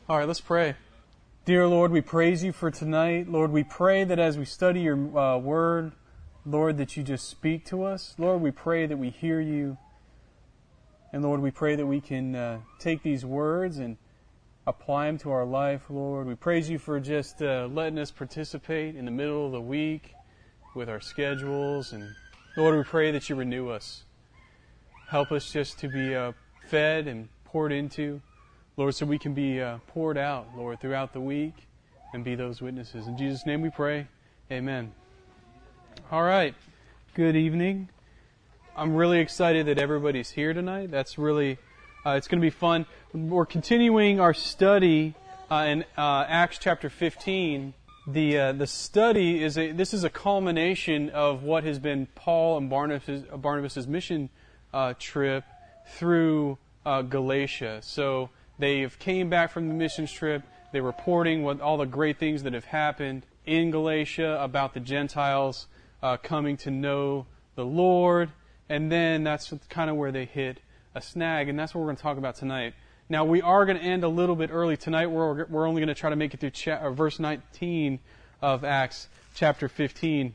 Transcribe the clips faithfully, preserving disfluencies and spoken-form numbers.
All right, let's pray. Dear Lord, we praise you for tonight. Lord, we pray that as we study your uh, word, Lord, that you just speak to us. Lord, we pray that we hear you. And Lord, we pray that we can uh, take these words and apply them to our life, Lord. We praise you for just uh, letting us participate in the middle of the week with our schedules. And Lord, we pray that you renew us. Help us just to be uh, fed and poured into, Lord, so we can be uh, poured out, Lord, throughout the week and be those witnesses. In Jesus' name we pray. Amen. All right. Good evening. I'm really excited that everybody's here tonight. That's really, uh, it's going to be fun. We're continuing our study uh, in uh, Acts chapter fifteen. The uh, the study is a, this is a culmination of what has been Paul and Barnabas' Barnabas' mission uh, trip through uh, Galatia. So they've came back from the missions trip. They're reporting what all the great things that have happened in Galatia about the Gentiles uh, coming to know the Lord. And then that's kind of where they hit a snag. And that's what we're going to talk about tonight. Now, we are going to end a little bit early tonight. We're, we're only going to try to make it through cha- or verse nineteen of Acts chapter fifteen.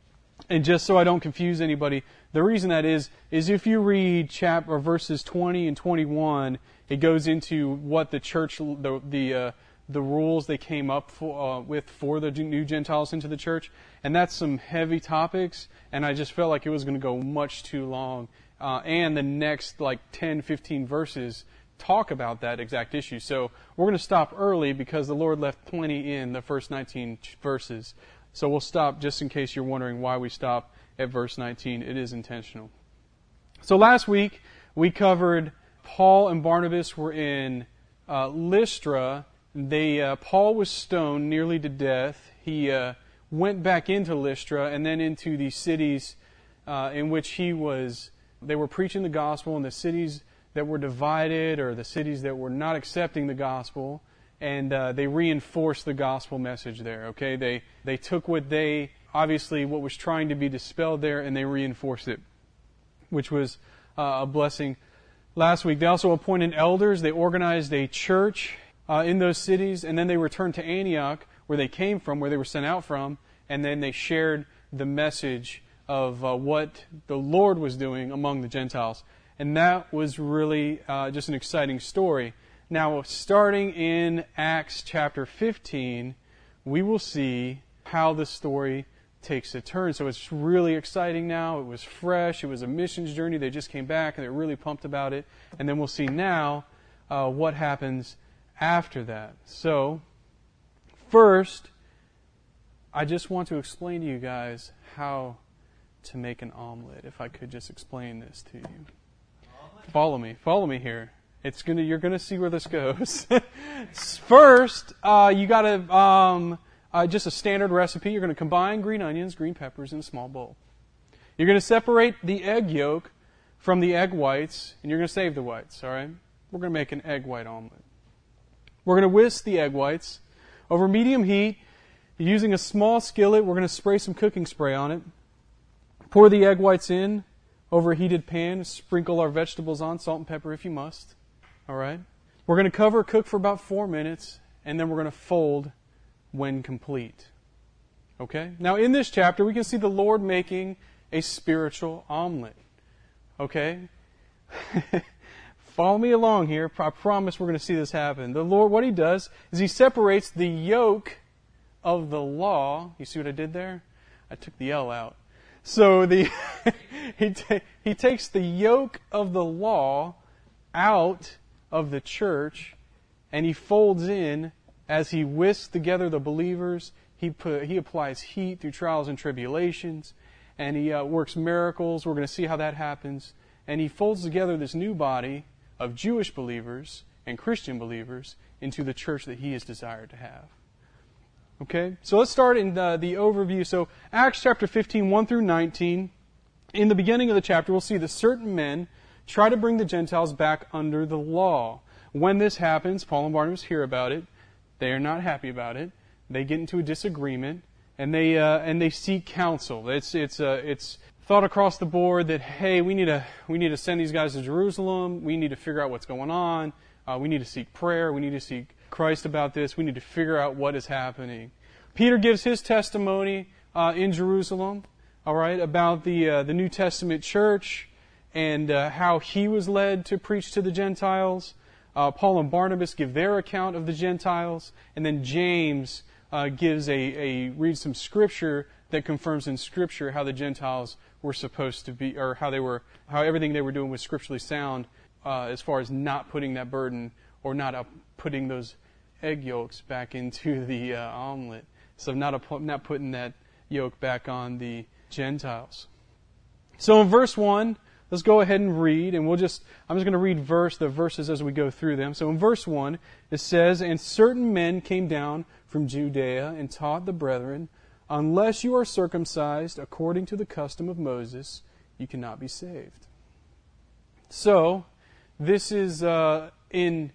And just so I don't confuse anybody, the reason that is, is if you read chap- or verses twenty and twenty-one, it goes into what the church, the the, uh, the rules they came up for, uh, with for the new Gentiles into the church, and that's some heavy topics. And I just felt like it was going to go much too long. Uh, and the next like ten, fifteen verses talk about that exact issue. So we're going to stop early because the Lord left plenty in the first nineteen verses. So we'll stop just in case you're wondering why we stop at verse nineteen. It is intentional. So last week we covered Paul and Barnabas were in uh, Lystra. They uh, Paul was stoned nearly to death. He uh, went back into Lystra and then into the cities uh, in which he was. They were preaching the gospel in the cities that were divided or the cities that were not accepting the gospel, and uh, they reinforced the gospel message there. Okay, they they took what they obviously what was trying to be dispelled there, and they reinforced it, which was uh, a blessing. Last week, they also appointed elders. They organized a church uh, in those cities, and then they returned to Antioch, where they came from, where they were sent out from, and then they shared the message of uh, what the Lord was doing among the Gentiles. And that was really uh, just an exciting story. Now, starting in Acts chapter fifteen, we will see how the story takes a turn. So it's really exciting now. It was fresh. It was a missions journey. They just came back and they're really pumped about it. And then we'll see now uh, what happens after that. So, first, I just want to explain to you guys how to make an omelet. If I could just explain this to you. Follow me. Follow me here. It's gonna. You're gonna see where this goes. First, uh, you got to um, uh, just a standard recipe. You're going to combine green onions, green peppers in a small bowl. You're going to separate the egg yolk from the egg whites, and you're going to save the whites. All right. We're going to make an egg white omelet. We're going to whisk the egg whites over medium heat. Using a small skillet, we're going to spray some cooking spray on it. Pour the egg whites in over a heated pan. Sprinkle our vegetables on, salt and pepper if you must. All right. We're going to cover, cook for about four minutes, and then we're going to fold when complete. Okay? Now, in this chapter, we can see the Lord making a spiritual omelet. Okay? Follow me along here. I promise we're going to see this happen. The Lord, what He does is He separates the yoke of the law. You see what I did there? I took the L out. So the he ta- he takes the yoke of the law out of the church, and He folds in as He whisks together the believers. He put, he applies heat through trials and tribulations, and He uh, works miracles. We're going to see how that happens. And He folds together this new body of Jewish believers and Christian believers into the church that He has desired to have. Okay, so let's start in the, the overview. So Acts chapter fifteen, one through nineteen. In the beginning of the chapter, we'll see that certain men try to bring the Gentiles back under the law. When this happens, Paul and Barnabas hear about it. They are not happy about it. They get into a disagreement, and they uh, and they seek counsel. It's it's uh, it's thought across the board that hey, we need to we need to send these guys to Jerusalem. We need to figure out what's going on. Uh, we need to seek prayer. We need to seek Christ about this. We need to figure out what is happening. Peter gives his testimony uh, in Jerusalem, all right, about the uh, the New Testament church and uh, how he was led to preach to the Gentiles. Uh, Paul and Barnabas give their account of the Gentiles, and then James uh, gives a, a reads some scripture that confirms in Scripture how the Gentiles were supposed to be, or how they were, how everything they were doing was scripturally sound, uh, as far as not putting that burden or not uh, putting those egg yolks back into the uh, omelet. So not a, not putting that yolk back on the Gentiles. So in verse one, let's go ahead and read, and we'll just, I'm just going to read verse the verses as we go through them. So in verse one, it says, "And certain men came down from Judea and taught the brethren, unless you are circumcised according to the custom of Moses, you cannot be saved." So, this is uh, in,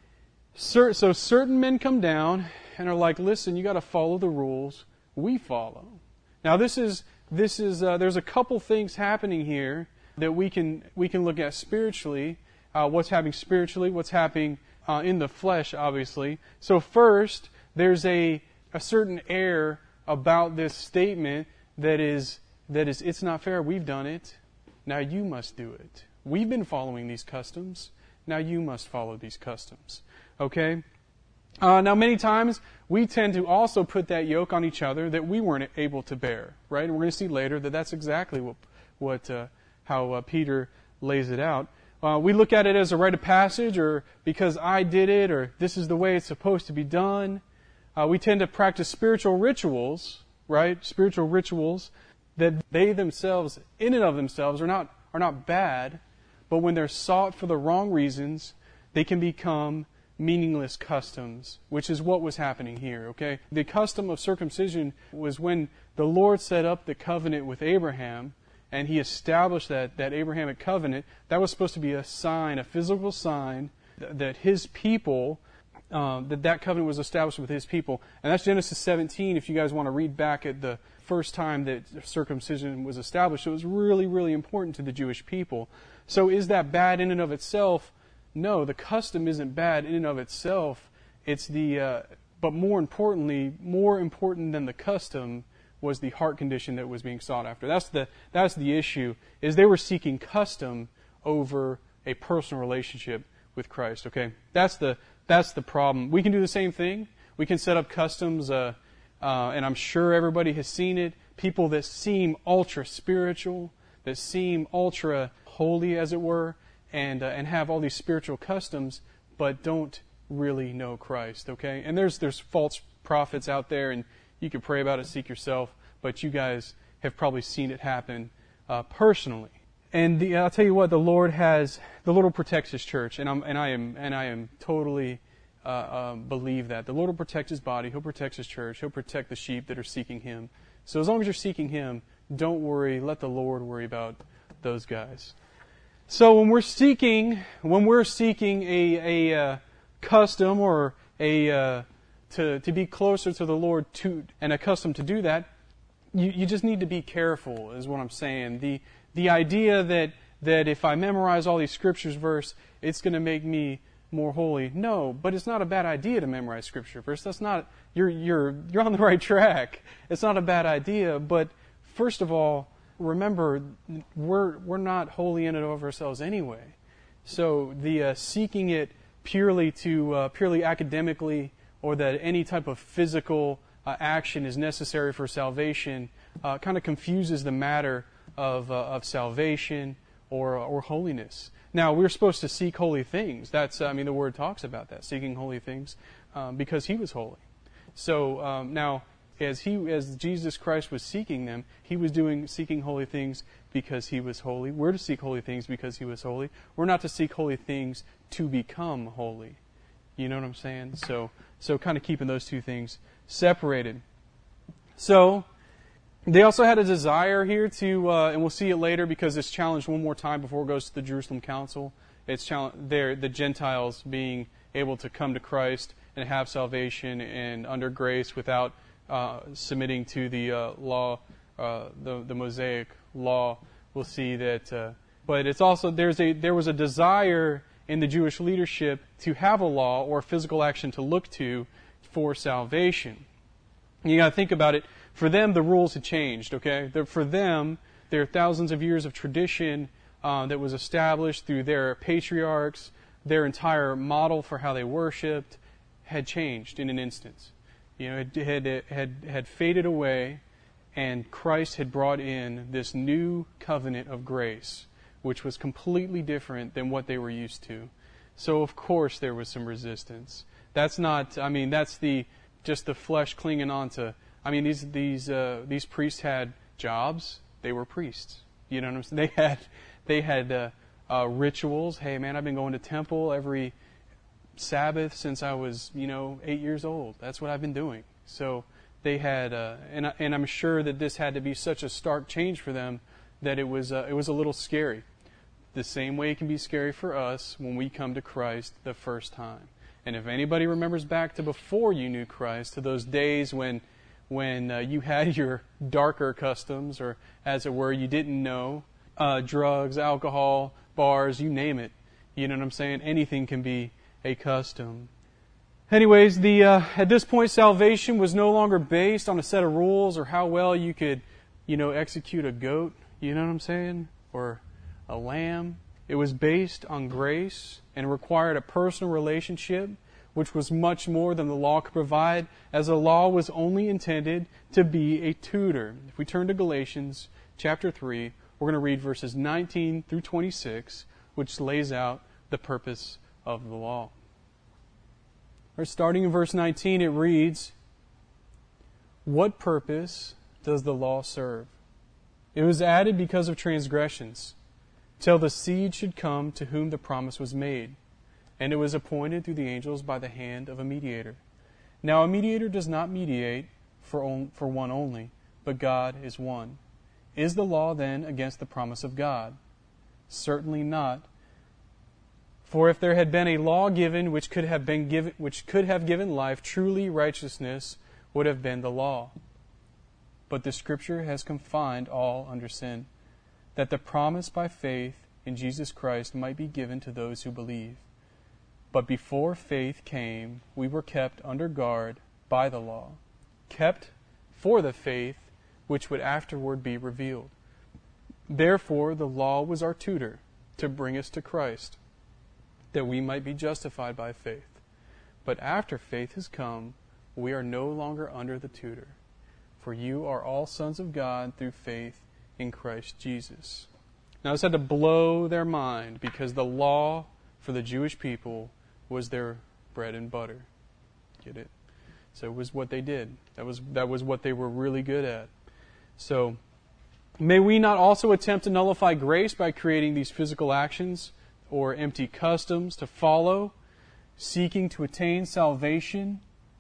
so certain men come down and are like, listen, you got to follow the rules we follow. Now this is, this is, uh, there's a couple things happening here that we can, we can look at spiritually. Uh, what's happening spiritually, what's happening uh, in the flesh, obviously. So first, there's a, a certain error about this statement that is, that is, it's not fair, we've done it, now you must do it. We've been following these customs, now you must follow these customs. Okay? Uh, now many times, we tend to also put that yoke on each other that we weren't able to bear, right? And we're going to see later that that's exactly what, what uh, how uh, Peter lays it out. Uh, we look at it as a rite of passage, or because I did it, or this is the way it's supposed to be done. Uh, we tend to practice spiritual rituals, right? Spiritual rituals that they themselves, in and of themselves, are not are not bad, but when they're sought for the wrong reasons, they can become meaningless customs, which is what was happening here, okay? The custom of circumcision was when the Lord set up the covenant with Abraham, and He established that, that Abrahamic covenant. That was supposed to be a sign, a physical sign, th- that His people, uh, that that covenant was established with His people. And that's Genesis seventeen, if you guys want to read back at the first time that circumcision was established. It was really, really important to the Jewish people. So is that bad in and of itself? No, the custom isn't bad in and of itself. It's the, uh, but more importantly, more important than the custom was the heart condition that was being sought after. That's the that's the issue. Is they were seeking custom over a personal relationship with Christ. Okay, that's the that's the problem. We can do the same thing. We can set up customs, uh, uh, and I'm sure everybody has seen it. People that seem ultra spiritual, that seem ultra holy, as it were, and uh, and have all these spiritual customs, but don't really know Christ. Okay, and there's there's false prophets out there, and you can pray about it, seek yourself, but you guys have probably seen it happen uh, personally. And the, I'll tell you what, the Lord has, the Lord will protect His church, and I'm and I am and I am totally uh, um, believe that the Lord will protect His body, He'll protect His church, He'll protect the sheep that are seeking Him. So as long as you're seeking Him, don't worry. Let the Lord worry about those guys. So when we're seeking, when we're seeking a a uh, custom or a uh, to to be closer to the Lord to and accustomed to do that, you you just need to be careful, is what I'm saying. The the idea that that if I memorize all these scriptures verse, it's going to make me more holy. No, but it's not a bad idea to memorize scripture verse. That's not you're you're you're on the right track. It's not a bad idea, but first of all, remember we're we're not holy in and of ourselves anyway. So the uh, seeking it purely to uh, purely academically, or that any type of physical uh, action is necessary for salvation, uh, kind of confuses the matter of uh, of salvation or or holiness. Now we're supposed to seek holy things. That's I mean the Word talks about that, seeking holy things, um, because He was holy. So um, now as he as Jesus Christ was seeking them, He was doing seeking holy things because He was holy. We're to seek holy things because He was holy. We're not to seek holy things to become holy. You know what I'm saying? So so kind of keeping those two things separated. So they also had a desire here to, uh, and we'll see it later because it's challenged one more time before it goes to the Jerusalem Council. It's challenged there, the Gentiles being able to come to Christ and have salvation and under grace without uh, submitting to the uh, law, uh, the the Mosaic law. We'll see that, uh, but it's also there's a there was a desire in the Jewish leadership to have a law or a physical action to look to for salvation. You got to think about it. For them, the rules had changed, okay? For them, there are thousands of years of tradition uh, that was established through their patriarchs. Their entire model for how they worshipped had changed in an instant. You know, it had, it had, had faded away, and Christ had brought in this new covenant of grace, which was completely different than what they were used to. So, of course, there was some resistance. That's not, I mean, that's the just the flesh clinging on to, I mean, these these uh, these priests had jobs. They were priests. You know what I'm saying? They had, they had uh, uh, rituals. Hey, man, I've been going to temple every Sabbath since I was, you know, eight years old. That's what I've been doing. So they had, uh, and and I'm sure that this had to be such a stark change for them that it was uh, it was a little scary. The same way it can be scary for us when we come to Christ the first time. And if anybody remembers back to before you knew Christ, to those days when when uh, you had your darker customs, or as it were, you didn't know, uh, drugs, alcohol, bars, you name it. You know what I'm saying? Anything can be a custom. Anyways, the uh, at this point, salvation was no longer based on a set of rules or how well you could, you know, execute a goat. You know what I'm saying? Or a lamb. It was based on grace and required a personal relationship, which was much more than the law could provide, as the law was only intended to be a tutor. If we turn to Galatians chapter three, we're going to read verses nineteen through twenty-six, which lays out the purpose of the law. Or starting in verse nineteen, it reads, "What purpose does the law serve? It was added because of transgressions, till the seed should come to whom the promise was made. And it was appointed through the angels by the hand of a mediator. Now a mediator does not mediate for, on, for one only, but God is one. Is the law then against the promise of God? Certainly not. For if there had been a law given which could have been given, which could have given life, truly righteousness would have been the law. But the Scripture has confined all under sin, that the promise by faith in Jesus Christ might be given to those who believe. But before faith came, we were kept under guard by the law, kept for the faith which would afterward be revealed. Therefore the law was our tutor to bring us to Christ, that we might be justified by faith. But after faith has come, we are no longer under the tutor. For you are all sons of God through faith in Christ Jesus." Now this had to blow their mind, because the law for the Jewish people was their bread and butter. Get it? So it was what they did. That was that was what they were really good at. So may we not also attempt to nullify grace by creating these physical actions or empty customs to follow, seeking to attain salvation,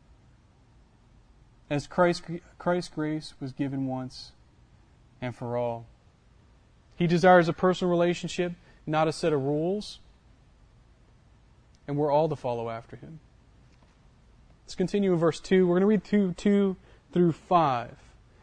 as Christ, Christ's grace was given once and for all. He desires a personal relationship, not a set of rules, and we're all to follow after Him. Let's continue in verse two. We're going to read two, two through five.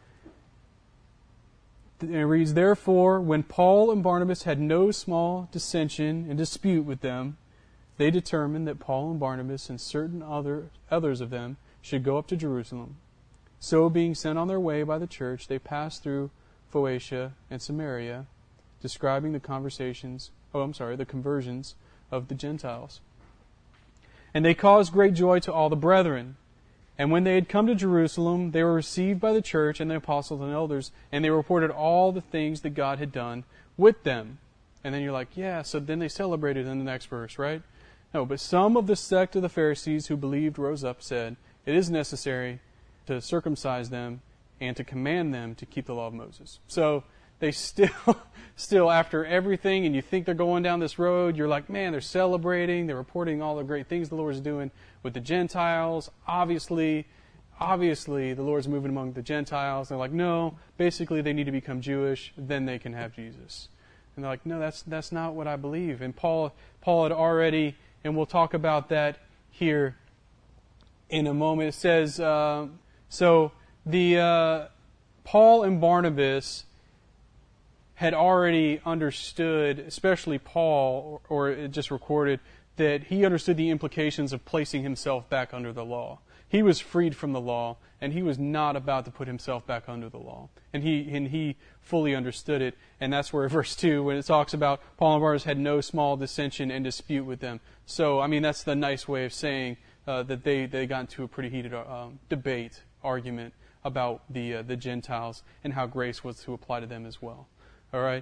And it reads, "Therefore, when Paul and Barnabas had no small dissension and dispute with them, they determined that Paul and Barnabas and certain other others of them should go up to Jerusalem. So, being sent on their way by the church, they passed through Phoenicia and Samaria, describing the conversations, oh, I'm sorry, the conversions of the Gentiles. And they caused great joy to all the brethren. And when they had come to Jerusalem, they were received by the church and the apostles and elders, and they reported all the things that God had done with them." And then you're like, yeah, so then they celebrated in the next verse, right? No, but some of the sect of the Pharisees who believed rose up, said, "It is necessary to circumcise them and to command them to keep the law of Moses." So they still, still after everything, and you think they're going down this road, you're like, man, they're celebrating, they're reporting all the great things the Lord's doing with the Gentiles. Obviously, obviously the Lord's moving among the Gentiles. They're like, no, basically they need to become Jewish, then they can have Jesus. And they're like, no, that's that's not what I believe. And Paul, Paul had already, and we'll talk about that here in a moment. It says, uh, so the uh, Paul and Barnabas had already understood, especially Paul, or, or it just recorded, that he understood the implications of placing himself back under the law. He was freed from the law, and he was not about to put himself back under the law. And he and he fully understood it. And that's where verse two, when it talks about Paul and Barnabas had no small dissension and dispute with them. So, I mean, that's the nice way of saying uh, that they, they got into a pretty heated um, debate, argument about the uh, the Gentiles and how grace was to apply to them as well. All right?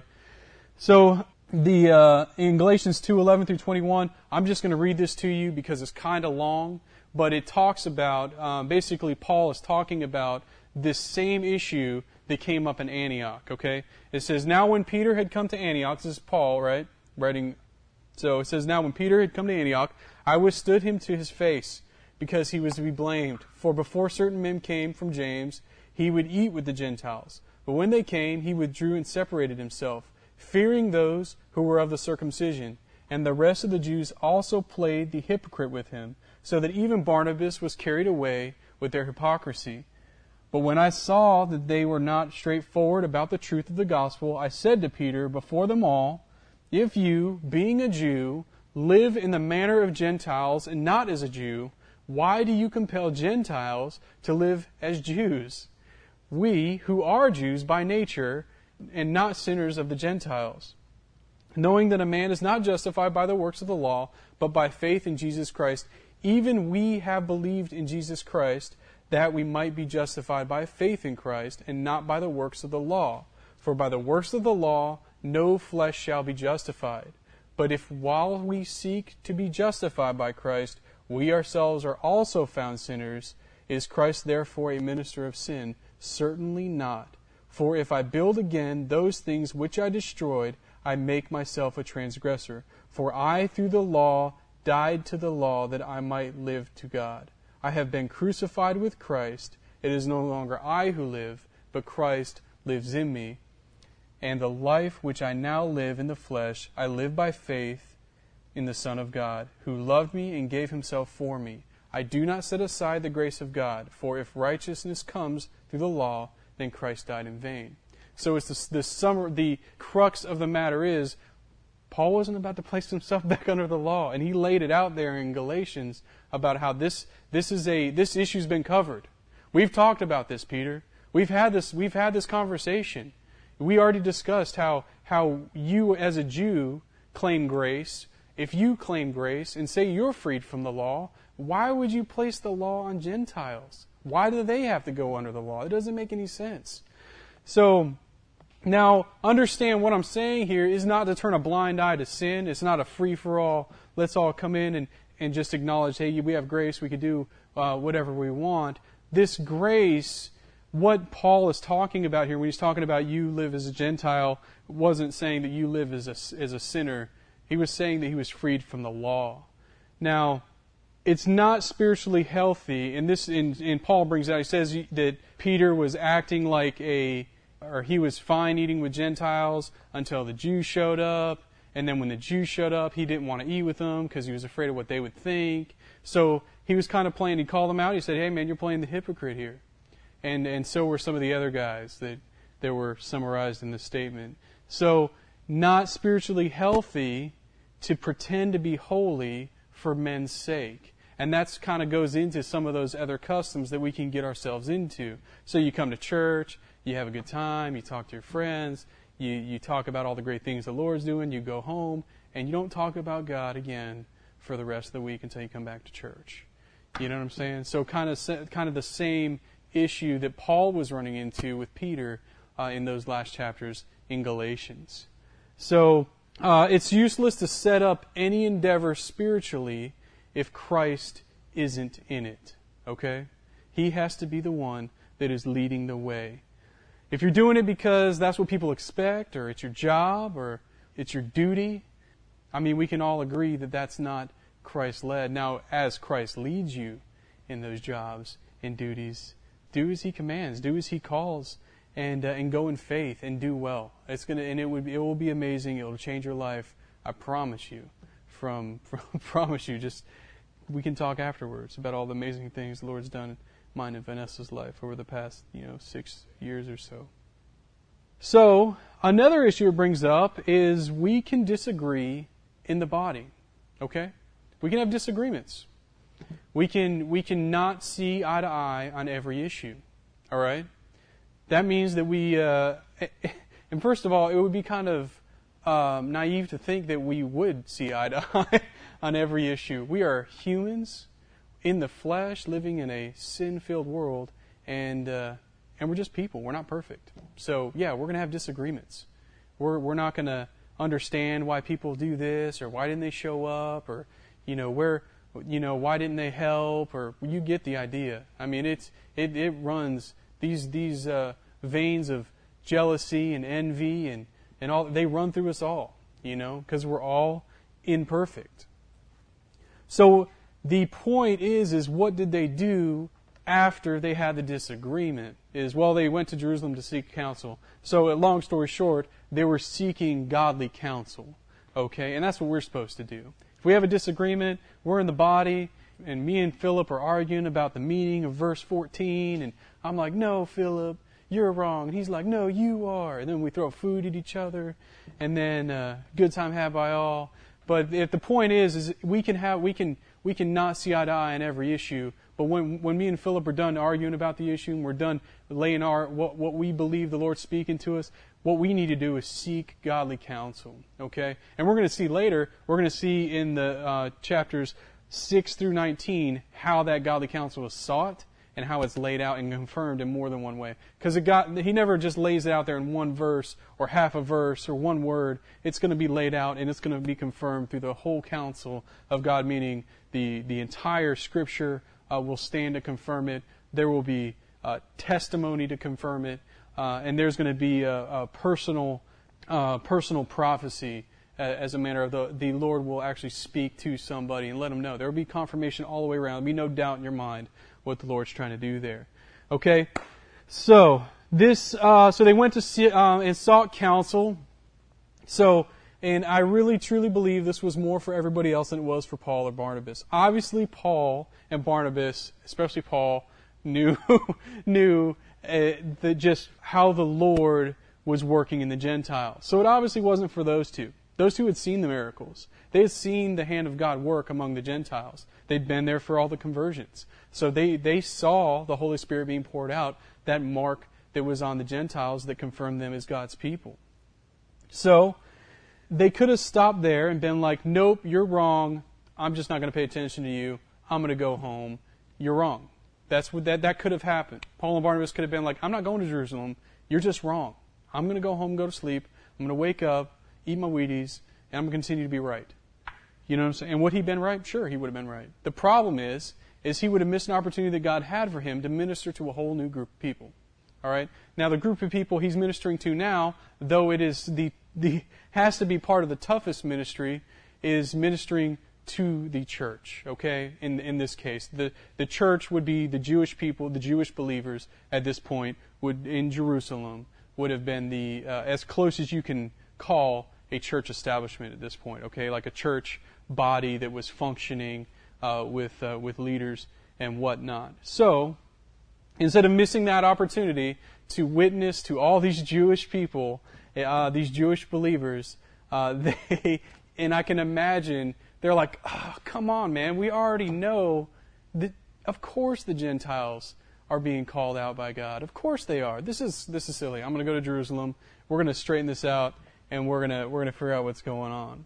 So, the uh, in Galatians two eleven through twenty-one, I'm just going to read this to you because it's kind of long. But it talks about, um, basically Paul is talking about this same issue that came up in Antioch, okay? It says, now when Peter had come to Antioch, this is Paul, right? Writing, so it says, now when Peter had come to Antioch, I withstood him to his face, because he was to be blamed. For before certain men came from James, he would eat with the Gentiles. But when they came, he withdrew and separated himself, fearing those who were of the circumcision. And the rest of the Jews also played the hypocrite with him, so that even Barnabas was carried away with their hypocrisy. But when I saw that they were not straightforward about the truth of the gospel, I said to Peter before them all, if you, being a Jew, live in the manner of Gentiles and not as a Jew, why do you compel Gentiles to live as Jews? We, who are Jews by nature, and not sinners of the Gentiles, knowing that a man is not justified by the works of the law, but by faith in Jesus Christ, even we have believed in Jesus Christ, that we might be justified by faith in Christ, and not by the works of the law. For by the works of the law no flesh shall be justified. But if while we seek to be justified by Christ, we ourselves are also found sinners, is Christ therefore a minister of sin? Certainly not. For if I build again those things which I destroyed, I make myself a transgressor. For I through the law died to the law that I might live to God. I have been crucified with Christ. It is no longer I who live, but Christ lives in me. And the life which I now live in the flesh, I live by faith in the Son of God, who loved me and gave himself for me. I do not set aside the grace of God, for if righteousness comes through the law, then Christ died in vain. So it's the, the, summer, the crux of the matter is, Paul wasn't about to place himself back under the law, and he laid it out there in Galatians about how this this is a this issue's been covered. We've talked about this, Peter. We've had this we've had this conversation. We already discussed how how you as a Jew claim grace. If you claim grace and say you're freed from the law, why would you place the law on Gentiles? Why do they have to go under the law? It doesn't make any sense. So now, understand what I'm saying here is not to turn a blind eye to sin. It's not a free-for-all, let's all come in and, and just acknowledge, hey, we have grace, we could do uh, whatever we want. This grace, what Paul is talking about here, when he's talking about you live as a Gentile, wasn't saying that you live as a, as a sinner. He was saying that he was freed from the law. Now, it's not spiritually healthy, and this, and, and Paul brings out, he says that Peter was acting like a or he was fine eating with Gentiles until the Jews showed up. And then when the Jews showed up, he didn't want to eat with them because he was afraid of what they would think. So he was kind of playing, he called them out. He said, hey, man, you're playing the hypocrite here. And and so were some of the other guys that, that were summarized in this statement. So not spiritually healthy to pretend to be holy for men's sake. And that's kind of goes into some of those other customs that we can get ourselves into. So you come to church, you have a good time, you talk to your friends, you, you talk about all the great things the Lord's doing, you go home, and you don't talk about God again for the rest of the week until you come back to church. You know what I'm saying? So kind of kind of the same issue that Paul was running into with Peter uh, in those last chapters in Galatians. So uh, it's useless to set up any endeavor spiritually if Christ isn't in it. Okay? He has to be the one that is leading the way. If you're doing it because that's what people expect, or it's your job, or it's your duty, I mean, we can all agree that that's not Christ-led. Now, as Christ leads you in those jobs and duties, do as He commands, do as He calls, and uh, and go in faith and do well. It's gonna and it would be, it will be amazing. It will change your life. I promise you. From, from promise you. Just we can talk afterwards about all the amazing things the Lord's done in mine and Vanessa's life over the past, you know, six years or so. So, Another issue it brings up is we can disagree in the body. Okay? We can have disagreements. We can we can not see eye to eye on every issue. All right? That means that we, uh, and first of all, it would be kind of um, naive to think that we would see eye to eye on every issue. We are humans in the flesh, living in a sin-filled world, and uh, and we're just people. We're not perfect. So yeah, we're going to have disagreements. We're we're not going to understand why people do this, or why didn't they show up, or you know where, you know why didn't they help, or you get the idea. I mean, it's it it runs these these uh, veins of jealousy and envy and and all. They run through us all, you know, because we're all imperfect. So the point is, is what did they do after they had the disagreement? Is, well, they went to Jerusalem to seek counsel. So, long story short, they were seeking godly counsel. Okay? And that's what we're supposed to do. If we have a disagreement, we're in the body, and me and Philip are arguing about the meaning of verse fourteen, and I'm like, no, Philip, you're wrong. And he's like, no, you are. And then we throw food at each other, and then uh, good time had by all. But if the point is, is we can have, we can, we can not see eye to eye on every issue. But when when me and Philip are done arguing about the issue, and we're done laying our what what we believe the Lord's speaking to us, what we need to do is seek godly counsel. Okay, and we're going to see later. We're going to see in the uh, chapters six through nineteen how that godly counsel is sought and how it's laid out and confirmed in more than one way. Because it got he never just lays it out there in one verse or half a verse or one word. It's going to be laid out and it's going to be confirmed through the whole counsel of God, meaning the the entire Scripture. Uh, will stand to confirm it. There will be uh, testimony to confirm it, uh, and there's going to be a, a personal, uh, personal prophecy uh, as a matter of the the Lord will actually speak to somebody and let them know. There will be confirmation all the way around. There'll be no doubt in your mind what the Lord's trying to do there. Okay, so this, uh, so they went to see, uh, and sought counsel. So. And I really, truly believe this was more for everybody else than it was for Paul or Barnabas. Obviously, Paul and Barnabas, especially Paul, knew knew uh, the, just how the Lord was working in the Gentiles. So it obviously wasn't for those two. Those two had seen the miracles. They had seen the hand of God work among the Gentiles. They'd been there for all the conversions. So they, they saw the Holy Spirit being poured out, that mark that was on the Gentiles that confirmed them as God's people. So they could have stopped there and been like, nope, you're wrong. I'm just not going to pay attention to you. I'm going to go home. You're wrong. That's what that, that could have happened. Paul and Barnabas could have been like, I'm not going to Jerusalem. You're just wrong. I'm going to go home, go to sleep. I'm going to wake up, eat my Wheaties, and I'm going to continue to be right. You know what I'm saying? And would he have been right? Sure, he would have been right. The problem is, is he would have missed an opportunity that God had for him to minister to a whole new group of people. All right? Now, the group of people he's ministering to now, though it is the the has to be part of the toughest ministry, is ministering to the church, okay? In in this case, the the church would be the Jewish people, the Jewish believers at this point would in Jerusalem would have been the uh, as close as you can call a church establishment at this point, okay? Like a church body that was functioning uh, with uh, with leaders and whatnot. So instead of missing that opportunity to witness to all these Jewish people, uh, these Jewish believers, uh, they, and I can imagine, they're like, oh, come on, man, we already know that, of course the Gentiles are being called out by God. Of course they are. This is this is silly. I'm going to go to Jerusalem. We're going to straighten this out, and we're going to we're going to figure out what's going on.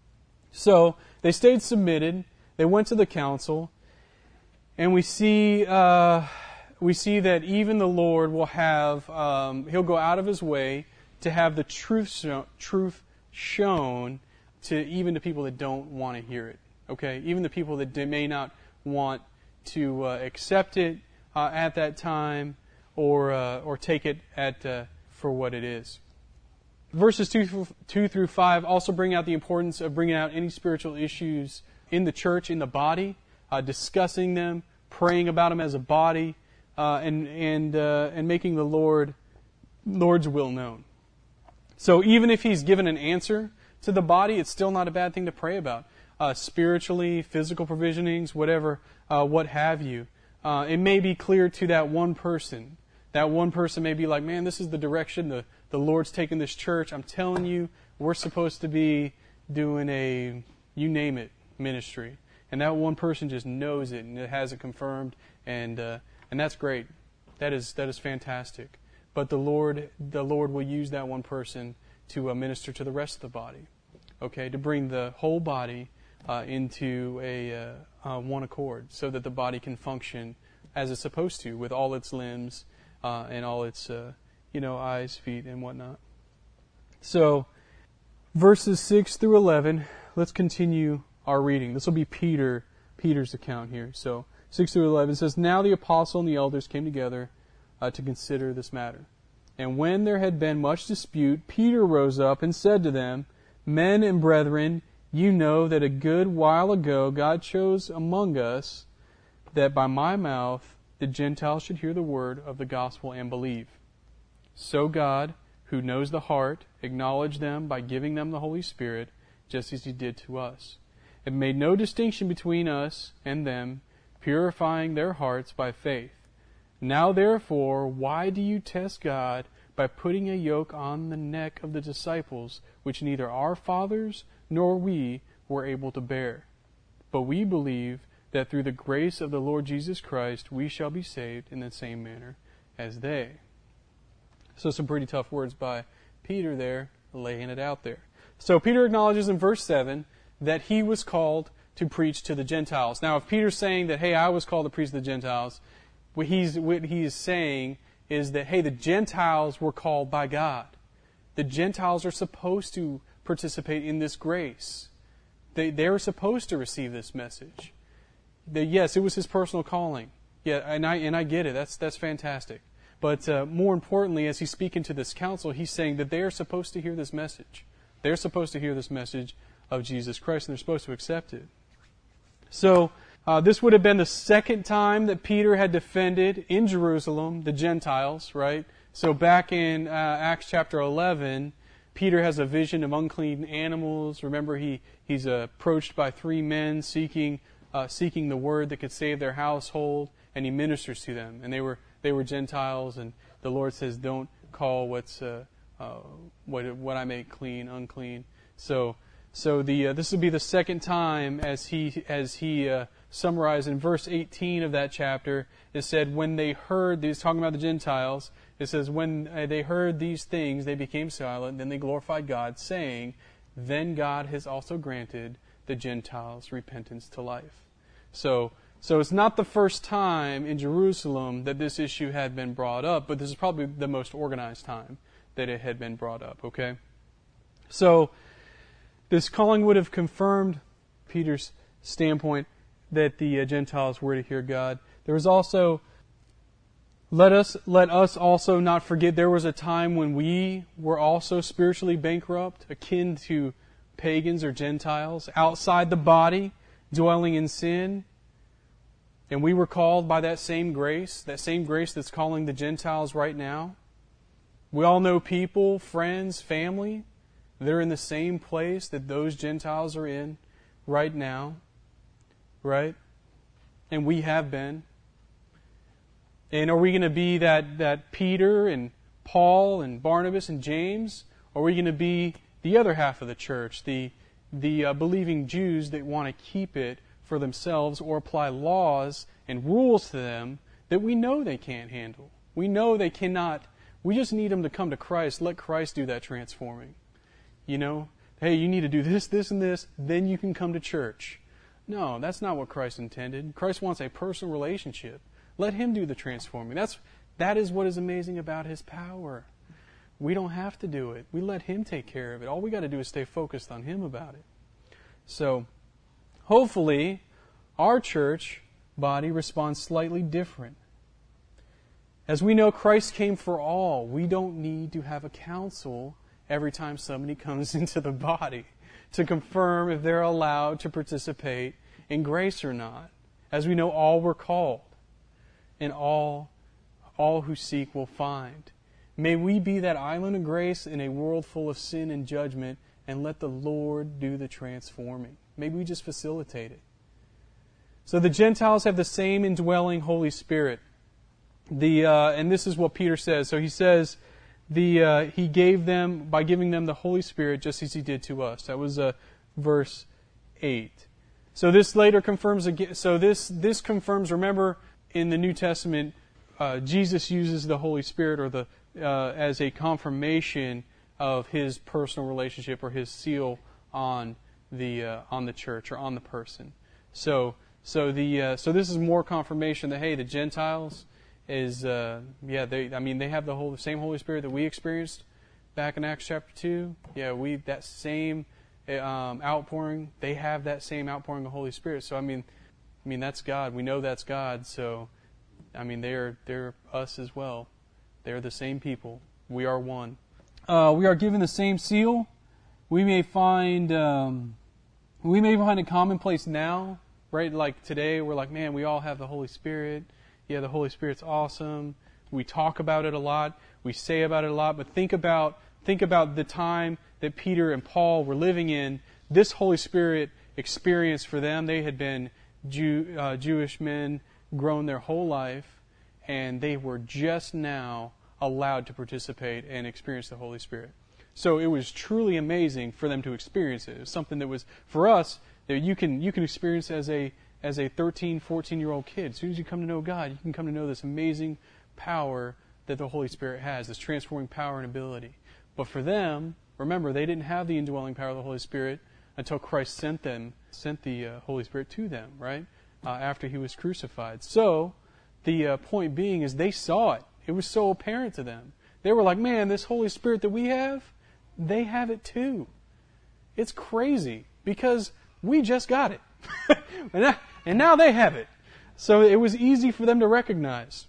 So they stayed submitted. They went to the council, and we see uh, we see that even the Lord will have um, He'll go out of His way to have the truth show, truth shown to even to people that don't want to hear it. Okay, even the people that may not want to uh, accept it uh, at that time, or uh, or take it at uh, for what it is. Verses two, two through five also bring out the importance of bringing out any spiritual issues in the church, in the body, uh, discussing them, praying about them as a body, uh, and and uh, and making the Lord Lord's will known. So even if He's given an answer to the body, it's still not a bad thing to pray about. Uh, spiritually, physical provisionings, whatever, uh, what have you. Uh, it may be clear to that one person. That one person may be like, man, this is the direction the, the Lord's taken this church. I'm telling you, we're supposed to be doing a, you name it, ministry. And that one person just knows it and it has it confirmed, and uh, and that's great. That is that is fantastic. But the Lord the Lord will use that one person to uh, minister to the rest of the body, okay, to bring the whole body uh, into a uh, uh, one accord, so that the body can function as it's supposed to, with all its limbs uh, and all its uh, you know eyes, feet, and whatnot. So, verses six through eleven. Let's continue our reading. This will be Peter, Peter's account here. So, six through eleven says, Now the apostle and the elders came together uh, to consider this matter. And when there had been much dispute, Peter rose up and said to them, Men and brethren, you know that a good while ago God chose among us that by my mouth the Gentiles should hear the word of the gospel and believe. So God, who knows the heart, acknowledged them by giving them the Holy Spirit, just as He did to us. It made no distinction between us and them, purifying their hearts by faith. Now therefore, why do you test God by putting a yoke on the neck of the disciples, which neither our fathers nor we were able to bear? But we believe that through the grace of the Lord Jesus Christ we shall be saved in the same manner as they. So some pretty tough words by Peter there, laying it out there. So Peter acknowledges in verse seven that he was called to preach to the Gentiles. Now, if Peter's saying that, hey, I was called to preach to the Gentiles, what he's what he is saying is that, hey, the Gentiles were called by God. The Gentiles are supposed to participate in this grace. They they were supposed to receive this message. They, yes, it was his personal calling. Yeah, and I and I get it. That's that's fantastic. But uh, more importantly, as he's speaking to this council, he's saying that they are supposed to hear this message. They're supposed to hear this message of Jesus Christ, and they're supposed to accept it. So, uh, this would have been the second time that Peter had defended in Jerusalem the Gentiles, right? So back in uh, Acts chapter eleven, Peter has a vision of unclean animals. Remember, he he's uh, approached by three men seeking uh, seeking the word that could save their household, and he ministers to them. And they were they were Gentiles, and the Lord says, "Don't call what's uh, uh, what what I make clean unclean." So. So the uh, this would be the second time, as he as he uh, summarized in verse eighteen of that chapter. It said, when they heard these, talking about the Gentiles, it says, when uh, they heard these things, they became silent. Then they glorified God, saying, "Then God has also granted the Gentiles repentance to life." So, so it's not the first time in Jerusalem that this issue had been brought up, but this is probably the most organized time that it had been brought up. Okay, so. This calling would have confirmed Peter's standpoint that the uh, Gentiles were to hear God. There was also, let us let us also not forget, there was a time when we were also spiritually bankrupt, akin to pagans or Gentiles, outside the body, dwelling in sin. And we were called by that same grace, that same grace that's calling the Gentiles right now. We all know people, friends, family, they're in the same place that those Gentiles are in right now, right? And we have been. And are we going to be that, that Peter and Paul and Barnabas and James? Or are we going to be the other half of the church, the, the uh, believing Jews that want to keep it for themselves or apply laws and rules to them that we know they can't handle? We know they cannot. We just need them to come to Christ. Let Christ do that transforming. You know, hey, you need to do this, this, and this, then you can come to church. No, that's not what Christ intended. Christ wants a personal relationship. Let Him do the transforming. That's, that is what is amazing about His power. We don't have to do it. We let Him take care of it. All we got to do is stay focused on Him about it. So, hopefully, our church body responds slightly different. As we know, Christ came for all. We don't need to have a council every time somebody comes into the body to confirm if they're allowed to participate in grace or not. As we know, all were called, and all, all who seek will find. May we be that island of grace in a world full of sin and judgment, and let the Lord do the transforming. Maybe we just facilitate it. So the Gentiles have the same indwelling Holy Spirit. The uh, and this is what Peter says. So he says the uh, He gave them by giving them the Holy Spirit, just as He did to us. That was uh, verse eight. So this later confirms again. So this this confirms. Remember, in the New Testament, uh, Jesus uses the Holy Spirit or the uh, as a confirmation of His personal relationship or His seal on the uh, on the church or on the person. So so the uh, so this is more confirmation that hey, the Gentiles is uh, yeah they I mean they have the whole the same Holy Spirit that we experienced back in Acts chapter two. Yeah, we that same um, outpouring. They have that same outpouring of Holy Spirit. So I mean, I mean that's God. We know that's God. So I mean they're they're us as well. They're the same people. We are one. Uh, we are given the same seal. We may find um, we may find it commonplace now, right? Like today, we're like, man, we all have the Holy Spirit. Yeah, the Holy Spirit's awesome. We talk about it a lot. We say about it a lot. But think about think about the time that Peter and Paul were living in. This Holy Spirit experience for them, they had been Jew, uh, Jewish men, grown their whole life, and they were just now allowed to participate and experience the Holy Spirit. So it was truly amazing for them to experience it. It was something that was, for us, that you can you can experience as a as a thirteen, fourteen-year-old kid. As soon as you come to know God, you can come to know this amazing power that the Holy Spirit has, this transforming power and ability. But for them, remember, they didn't have the indwelling power of the Holy Spirit until Christ sent them, sent the uh, Holy Spirit to them, right? Uh, after He was crucified. So the uh, point being is they saw it. It was so apparent to them. They were like, man, this Holy Spirit that we have, they have it too. It's crazy because we just got it. and, now, and now they have it. So it was easy for them to recognize.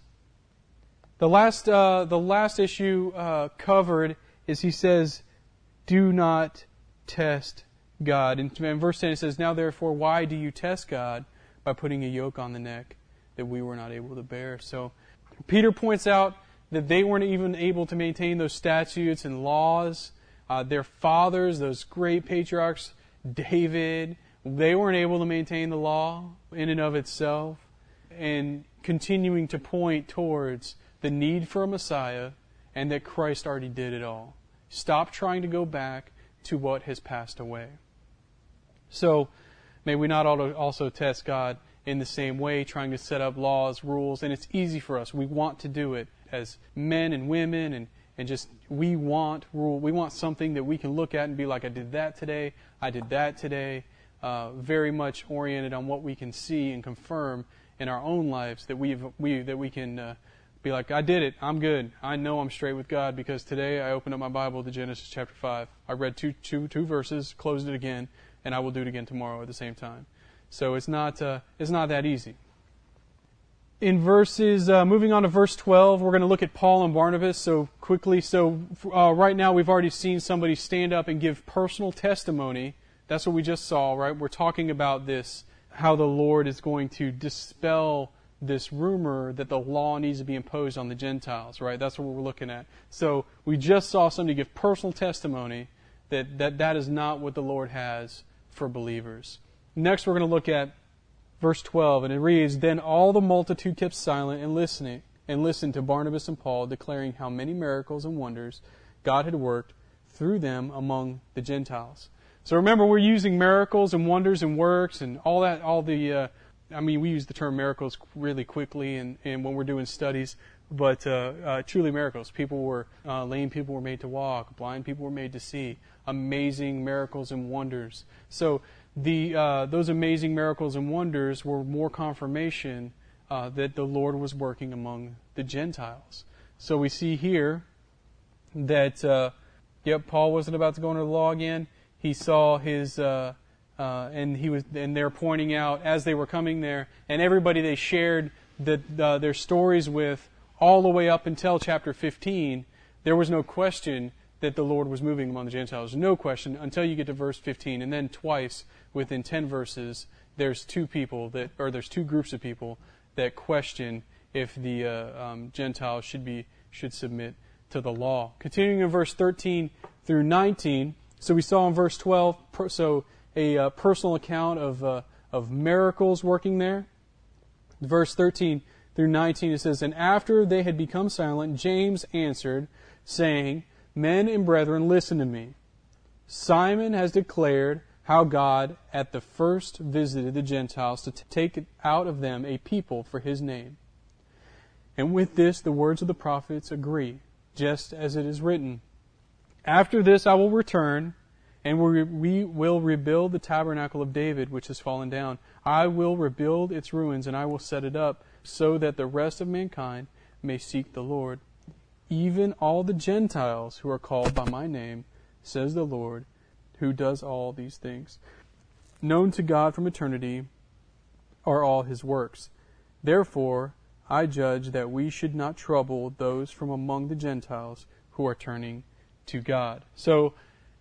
The last, uh, the last issue uh, covered is he says, do not test God. In, in verse ten it says, now therefore, why do you test God by putting a yoke on the neck that we were not able to bear? So Peter points out that they weren't even able to maintain those statutes and laws. Uh, their fathers, those great patriarchs, David, they weren't able to maintain the law in and of itself. And continuing to point towards the need for a Messiah and that Christ already did it all. Stop trying to go back to what has passed away. So may we not also test God in the same way, trying to set up laws, rules, and it's easy for us. We want to do it as men and women, and, and just we want rule. We want something that we can look at and be like, I did that today, I did that today. Uh, very much oriented on what we can see and confirm in our own lives, that we we that we can uh, be like, I did it, I'm good, I know I'm straight with God because today I opened up my Bible to Genesis chapter five. I read two two two verses, closed it again, and I will do it again tomorrow at the same time. So it's not uh, it's not that easy. In verses, uh, moving on to verse twelve, we're going to look at Paul and Barnabas. So quickly, so uh, right now we've already seen somebody stand up and give personal testimony. That's what we just saw, right? We're talking about this, how the Lord is going to dispel this rumor that the law needs to be imposed on the Gentiles, right? That's what we're looking at. So we just saw somebody give personal testimony that that, that is not what the Lord has for believers. Next, we're going to look at verse twelve, and it reads, Then all the multitude kept silent and listening, and listened to Barnabas and Paul, declaring how many miracles and wonders God had worked through them among the Gentiles. So remember, we're using miracles and wonders and works and all that, all the, uh, I mean, we use the term miracles really quickly and, and when we're doing studies, but uh, uh, truly miracles. People were, uh, lame people were made to walk, blind people were made to see. Amazing miracles and wonders. So the uh, those amazing miracles and wonders were more confirmation uh, that the Lord was working among the Gentiles. So we see here that, uh, yep, Paul wasn't about to go into the law again. He saw his, uh, uh, and he was, and they're pointing out as they were coming there, and everybody they shared the, uh, their stories with, all the way up until chapter fifteen, there was no question that the Lord was moving among the Gentiles. No question until you get to verse fifteen, and then twice within ten verses, there's two people that, or there's two groups of people that question if the uh, um, Gentiles should be should submit to the law. Continuing in verse thirteen through nineteen. So we saw in verse twelve, so a uh, personal account of uh, of miracles working there. Verse thirteen, through nineteen, it says, "And after they had become silent, James answered, saying, 'Men and brethren, listen to me. Simon has declared how God at the first visited the Gentiles to take out of them a people for his name. And with this the words of the prophets agree, just as it is written, After this I will return, and we will rebuild the tabernacle of David, which has fallen down. I will rebuild its ruins, and I will set it up, so that the rest of mankind may seek the Lord. Even all the Gentiles who are called by my name, says the Lord, who does all these things. Known to God from eternity are all his works. Therefore, I judge that we should not trouble those from among the Gentiles who are turning to God." So,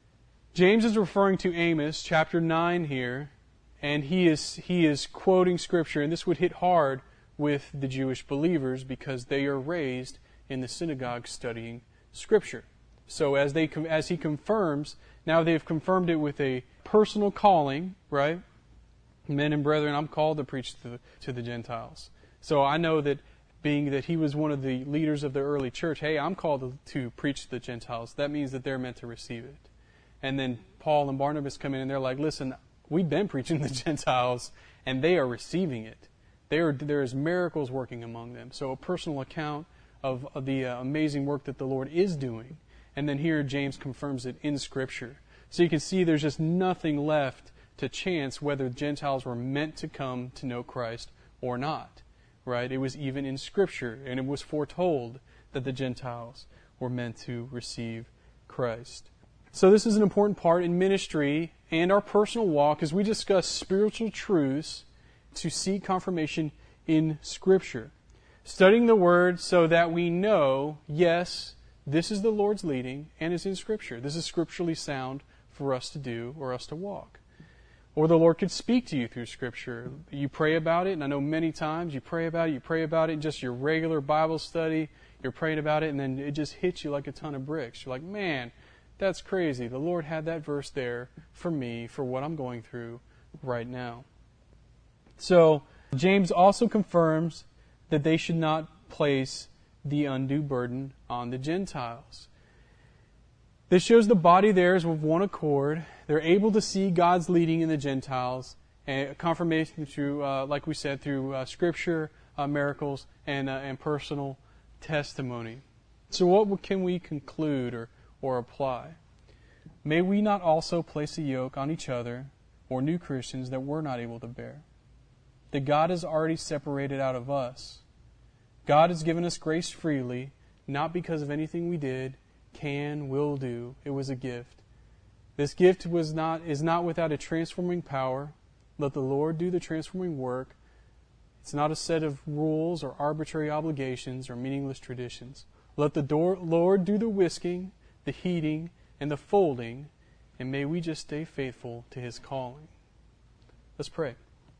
James is referring to Amos chapter nine here, and he is he is quoting Scripture, and this would hit hard with the Jewish believers because they are raised in the synagogue studying Scripture. So as they as he confirms, now they've confirmed it with a personal calling, right? Men and brethren, I'm called to preach to the, to the Gentiles. So I know that being that he was one of the leaders of the early church, hey, I'm called to, to preach to the Gentiles. That means that they're meant to receive it. And then Paul and Barnabas come in and they're like, listen, we've been preaching to the Gentiles and they are receiving it. They are, there is miracles working among them. So a personal account of, of the uh, amazing work that the Lord is doing. And then here James confirms it in Scripture. So you can see there's just nothing left to chance whether Gentiles were meant to come to know Christ or not. Right? It was even in Scripture, and it was foretold that the Gentiles were meant to receive Christ. So this is an important part in ministry and our personal walk as we discuss spiritual truths to seek confirmation in Scripture. Studying the Word so that we know, yes, this is the Lord's leading and is in Scripture. This is scripturally sound for us to do or us to walk. Or the Lord could speak to you through Scripture. You pray about it, and I know many times you pray about it, you pray about it in just your regular Bible study, you're praying about it, and then it just hits you like a ton of bricks. You're like, man, that's crazy. The Lord had that verse there for me, for what I'm going through right now. So, James also confirms that they should not place the undue burden on the Gentiles. This shows the body there is with one accord. They're able to see God's leading in the Gentiles, and confirmation through, uh, like we said, through uh, Scripture, uh, miracles, and uh, and personal testimony. So what can we conclude or, or apply? May we not also place a yoke on each other or new Christians that we're not able to bear. That God has already separated out of us. God has given us grace freely, not because of anything we did, can, will do. It was a gift. This gift was not is not without a transforming power. Let the Lord do the transforming work. It's not a set of rules or arbitrary obligations or meaningless traditions. Let the door, Lord do the whisking, the heating, and the folding, and may we just stay faithful to His calling. Let's pray.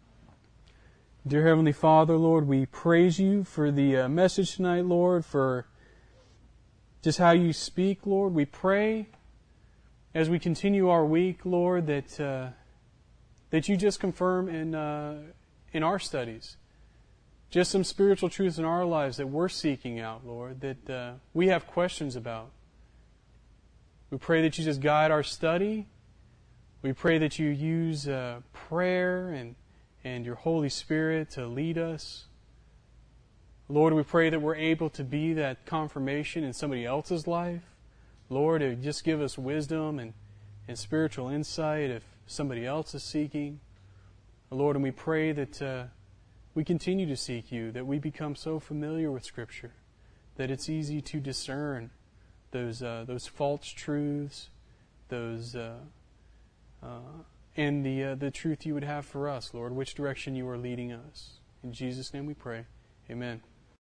Dear Heavenly Father, Lord, we praise You for the uh, message tonight, Lord, for just how You speak, Lord. We pray as we continue our week, Lord, that uh, that You just confirm in uh, in our studies just some spiritual truths in our lives that we're seeking out, Lord, that uh, we have questions about. We pray that You just guide our study. We pray that You use uh, prayer and and Your Holy Spirit to lead us. Lord, we pray that we're able to be that confirmation in somebody else's life. Lord, just give us wisdom and, and spiritual insight if somebody else is seeking. Lord, and we pray that uh, we continue to seek You, that we become so familiar with Scripture that it's easy to discern those uh, those false truths, those uh, uh, and the uh, the truth You would have for us, Lord, which direction You are leading us. In Jesus' name we pray. Amen.